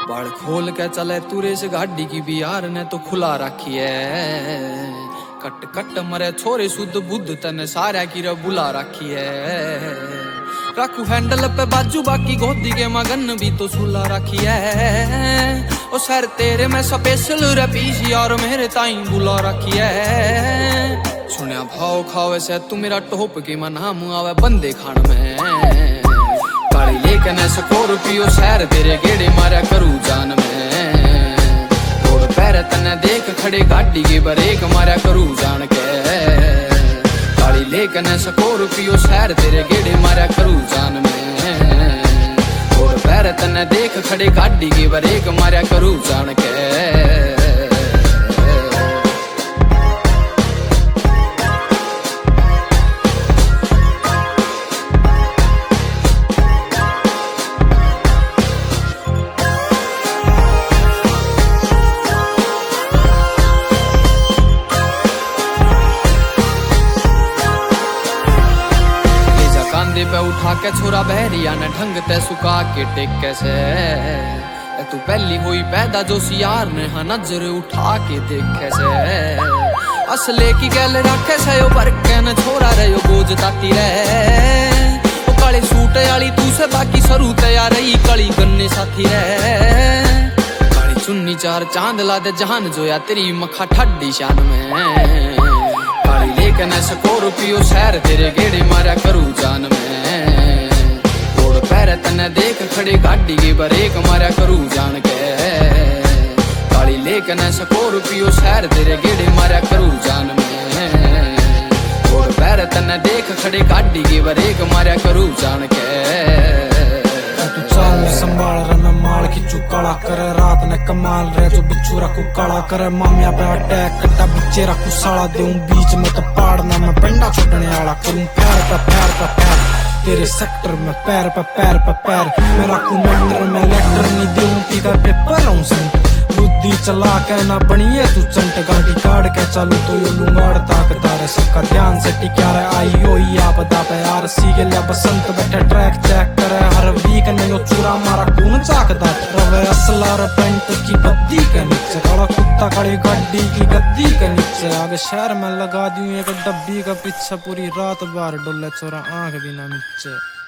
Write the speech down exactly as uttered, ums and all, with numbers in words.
बाल खोल के चले तुरे से गाड़ी की भी यार ने तो खुला रखी है। कट कट मरे छोरे शुद्ध बुद्ध तने सारा की रे बुला रखी है। रखू हैंडल पे बाजू बाकी गोदी के मगन भी तो सुला रखी है। ओ सर तेरे में स्पेशल रे पीसी और मेरे ताई बुला रखी है। सुनिया भाव खावे से तू मेरा टोप की मना मुँह आवे बंदे खान में। काली लेके न स्कॉर्पियो शहर तेरे गेड़े मारा करू जान में। तोड़ पैर तने देख खड़े गाड़ी के ब्रेक मारा करू जान के। काली लेके न स्कॉर्पियो शहर तेरे गेड़े मारा करू जान में। तोड़ पैर तने देख खड़े गाड़ी के ब्रेक मारा करू जान के। पे उठा के छोरा बहरिया ने ढंग ते सुखा के टेके से। तू पहली हुई पैदा जो सियार ने हाँ नजर उठा के देखे से। असले की गैल रखे से बरके न छोरा रे बोझ ताती रे। ओ काले सूट आली तू से बाकी सरू तैयार रही कली गन्ने साथी रे। काली चुन्नी चार चांद ला दे जहान जोया तेरी मखा ठड्डी शान में। काली लेके न स्कॉर्पियो शहर तेरे गेड़े मारा करू जान में। तोड़ पैर तने देख खड़े गाड़ी के ब्रेक मारा करू जान के। काली लेके न स्कॉर्पियो शहर तेरे गेड़े मारा करू जान में। तोड़ पैर तने देख खड़े गाड़ी के ब्रेक मारा करू जान के। तू चाल संभाल रहा माल खिंचू काला करे रात ने कमाल रहे जो बिच्छू रखू काला करे। मामिया पे अटैक कट्टा बिच्चे रखू साला दूं बीच में तो पाड़ना मैं पेंडा छोड़ने वाला करूं। पैर पे पैर पे पैर तेरे सेक्टर में पैर पे पैर पे पैर। मैं रखू मेंटर में लेटर नहीं दूं पीकर पेपर हूं संत। बुद्धि चला के ना बनिए तू चंट गाड़ी काट के चालू तो यो लुंगाड़ ताकदार है। सबका ध्यान से टिका रहे आई हो आपदा पे यार सी के लिया बसंत बैठे ट्रैक चेक करे। हर वीक ने यो चूरा मारा कौन चाकदा रवे असला रे पेंट की बद्दी के नीचे। काला कुत्ता खड़ी गाड़ी की गद्दी के नीचे। आगे शहर में लगा दूं एक डब्बी का पीछे पूरी रात बार डोले चोरा आंख भी ना नीचे।